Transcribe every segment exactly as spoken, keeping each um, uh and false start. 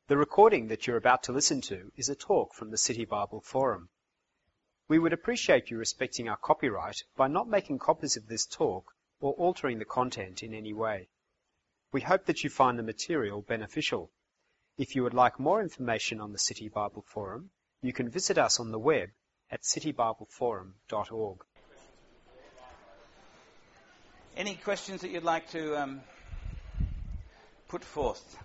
The recording that you're about to listen to is a talk from the City Bible Forum. We would appreciate you respecting our copyright by not making copies of this talk or altering the content in any way. We hope that you find the material beneficial. If you would like more information on the City Bible Forum, you can visit us on the web at city bible forum dot org. Any questions that you'd like to um, put forth?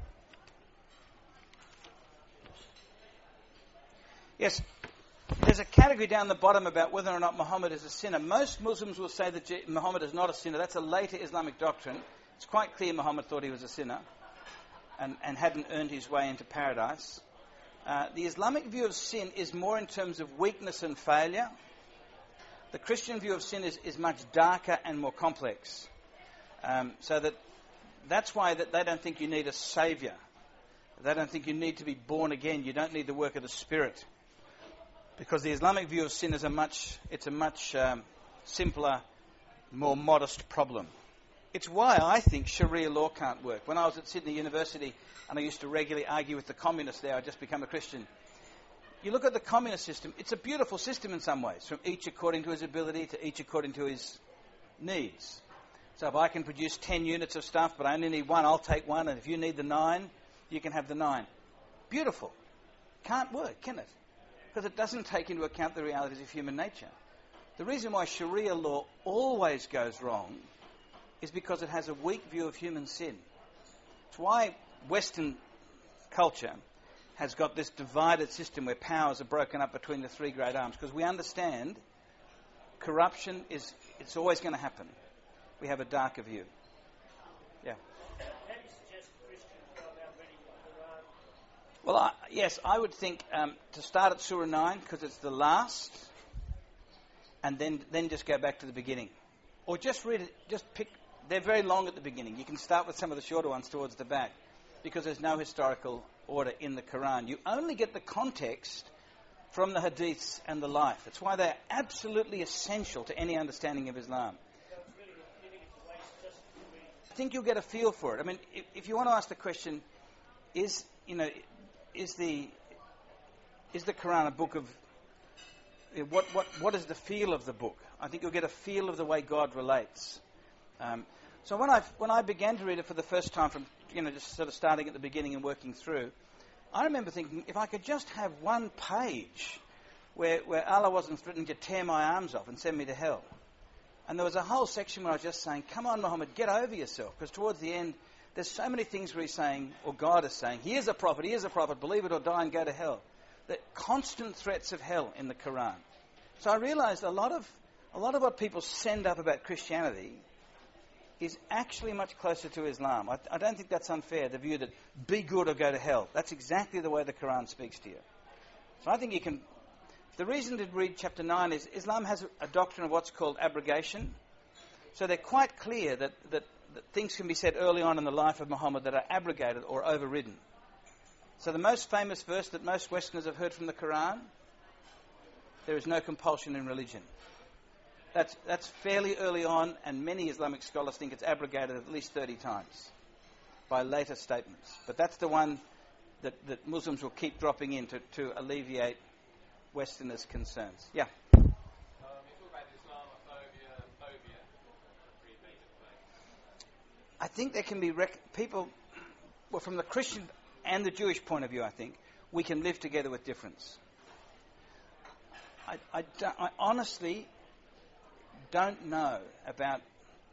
Yes, there's a category down the bottom about whether or not Muhammad is a sinner. Most Muslims will say that Je- Muhammad is not a sinner. That's a later Islamic doctrine. It's quite clear Muhammad thought he was a sinner and, and hadn't earned his way into paradise. Uh, the Islamic view of sin is more in terms of weakness and failure. The Christian view of sin is, is much darker and more complex. Um, so that that's why that they don't think you need a saviour. They don't think you need to be born again. You don't need the work of the Spirit. Because the Islamic view of sin is a much, it's a much um, simpler, more modest problem. It's why I think Sharia law can't work. When I was at Sydney University and I used to regularly argue with the communists there, I'd just become a Christian. You look at the communist system, it's a beautiful system in some ways, from each according to his ability to each according to his needs. So if I can produce ten units of stuff, but I only need one, I'll take one, and if you need the nine, you can have the nine. Beautiful. Can't work, can it? Because it doesn't take into account the realities of human nature. The reason why Sharia law always goes wrong is because it has a weak view of human sin. It's why Western culture has got this divided system where powers are broken up between the three great arms, because we understand corruption is, it's always going to happen. We have a darker view. Yeah. Well, I, yes, I would think um, to start at Surah nine, because it's the last, and then then just go back to the beginning. Or just read it, just pick, they're very long at the beginning. You can start with some of the shorter ones towards the back, because there's no historical order in the Quran. You only get the context from the hadiths and the life. That's why they're absolutely essential to any understanding of Islam. I think you'll get a feel for it. I mean, if, if you want to ask the question, is, you know... Is the is the Quran a book of what what what is the feel of the book? I think you'll get a feel of the way God relates. Um, so when I when I began to read it for the first time, from you know just sort of starting at the beginning and working through, I remember thinking, if I could just have one page where where Allah wasn't threatening to tear my arms off and send me to hell, and there was a whole section where I was just saying, "Come on, Muhammad, get over yourself," because towards the end, there's so many things where he's saying, or God is saying, he is a prophet, he is a prophet, believe it or die and go to hell. The constant threats of hell in the Quran. So I realized a lot of a lot of what people send up about Christianity is actually much closer to Islam. I, I don't think that's unfair, the view that be good or go to hell. That's exactly the way the Quran speaks to you. So I think you can... The reason to read chapter nine is Islam has a, a doctrine of what's called abrogation. So they're quite clear that... that that things can be said early on in the life of Muhammad that are abrogated or overridden. So the most famous verse that most Westerners have heard from the Quran, there is no compulsion in religion. That's that's fairly early on, and many Islamic scholars think it's abrogated at least thirty times by later statements. But that's the one that, that Muslims will keep dropping in to, to alleviate Westerners' concerns. Yeah? I think there can be rec- people, well, from the Christian and the Jewish point of view, I think, we can live together with difference. I, I, don't, I honestly don't know about...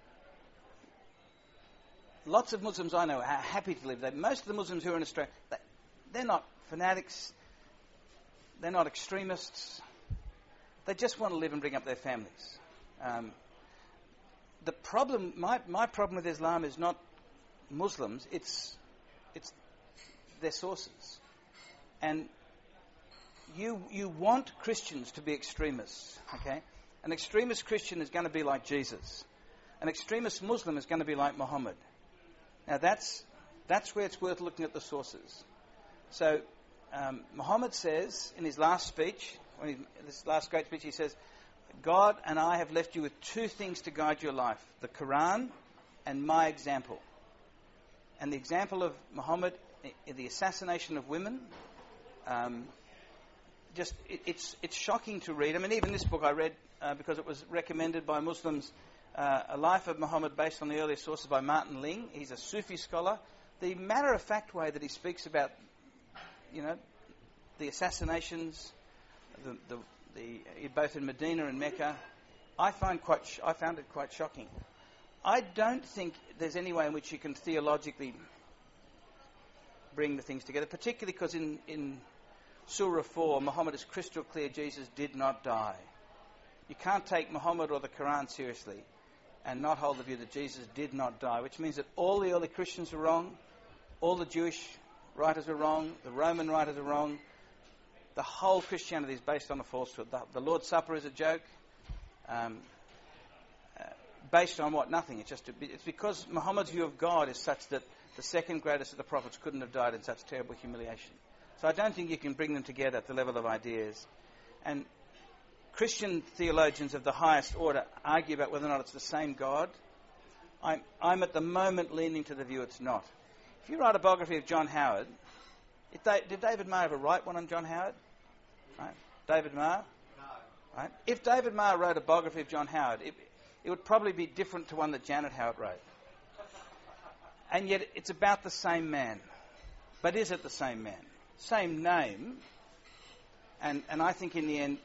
Lots of Muslims I know are happy to live there. Most of the Muslims who are in Australia, they, they're not fanatics, they're not extremists. They just want to live and bring up their families. Um, The problem, my, my problem with Islam is not Muslims, it's it's their sources. And you you want Christians to be extremists, okay? An extremist Christian is going to be like Jesus. An extremist Muslim is going to be like Muhammad. Now that's that's where it's worth looking at the sources. So um, Muhammad says in his last speech, when he, this last great speech, he says, God and I have left you with two things to guide your life, the Quran and my example. And the example of Muhammad the assassination of women. Um, just it, it's it's shocking to read. I mean, even this book I read uh, because it was recommended by Muslims. Uh, A Life of Muhammad, based on the earlier sources by Martin Ling. He's a Sufi scholar. The matter-of-fact way that he speaks about, you know, the assassinations, the, the, the both in Medina and Mecca, I find quite. Sh- I found it quite shocking. I don't think there's any way in which you can theologically bring the things together, particularly because in, in Surah four, Muhammad is crystal clear: Jesus did not die. You can't take Muhammad or the Quran seriously and not hold the view that Jesus did not die, which means that all the early Christians are wrong, all the Jewish writers are wrong, the Roman writers are wrong. The whole Christianity is based on a falsehood. The, the Lord's Supper is a joke. Um, uh, based on what? Nothing. It's just a, it's because Muhammad's view of God is such that the second greatest of the prophets couldn't have died in such terrible humiliation. So I don't think you can bring them together at the level of ideas. And Christian theologians of the highest order argue about whether or not it's the same God. I'm, I'm at the moment leaning to the view it's not. If you write a biography of John Howard, if they, did David Marr ever write one on John Howard? Right? David Marr? No. Right? If David Marr wrote a biography of John Howard, it, it would probably be different to one that Janet Howard wrote. And yet it's about the same man. But is it the same man? Same name. And, and I think in the end,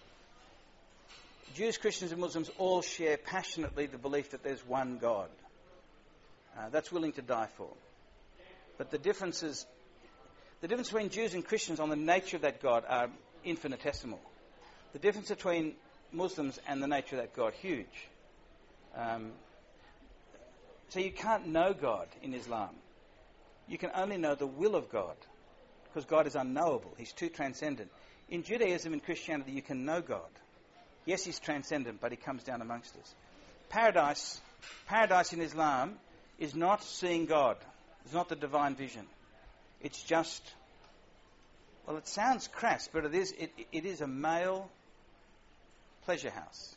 Jews, Christians and Muslims all share passionately the belief that there's one God. Uh, that's willing to die for. But the differences, the difference between Jews and Christians on the nature of that God are infinitesimal. The difference between Muslims and the nature of that God, huge. Um, so you can't know God in Islam. You can only know the will of God, because God is unknowable. He's too transcendent. In Judaism and Christianity, you can know God. Yes, he's transcendent, but he comes down amongst us. Paradise, paradise in Islam is not seeing God. It's not the divine vision. It's just, well, it sounds crass, but it is it, it is a male pleasure house.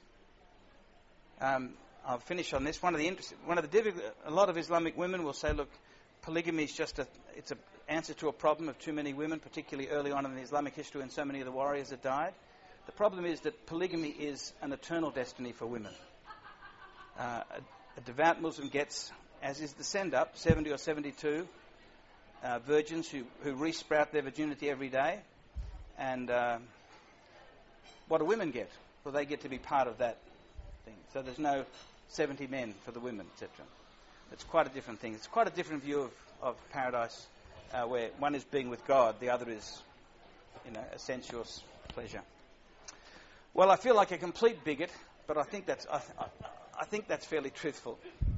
Um, I'll finish on this. One of the interest, one of the difficult, a lot of Islamic women will say, look, polygamy is just a, it's an answer to a problem of too many women, particularly early on in the Islamic history when so many of the warriors had died. The problem is that polygamy is an eternal destiny for women. Uh, a, a devout Muslim gets, as is the send-up, seventy or seventy-two uh, virgins who, who re-sprout their virginity every day. And uh, what do women get? Well, they get to be part of that thing. So there's no seventy men for the women, et cetera. It's quite a different thing. It's quite a different view of, of paradise, uh, where one is being with God, the other is, you know, a sensuous pleasure. Well, I feel like a complete bigot, but I think that's I, I, I think that's fairly truthful.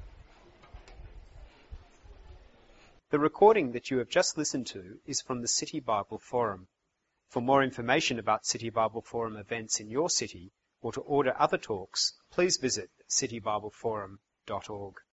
The recording that you have just listened to is from the City Bible Forum. For more information about City Bible Forum events in your city, or to order other talks, please visit city bible forum dot org.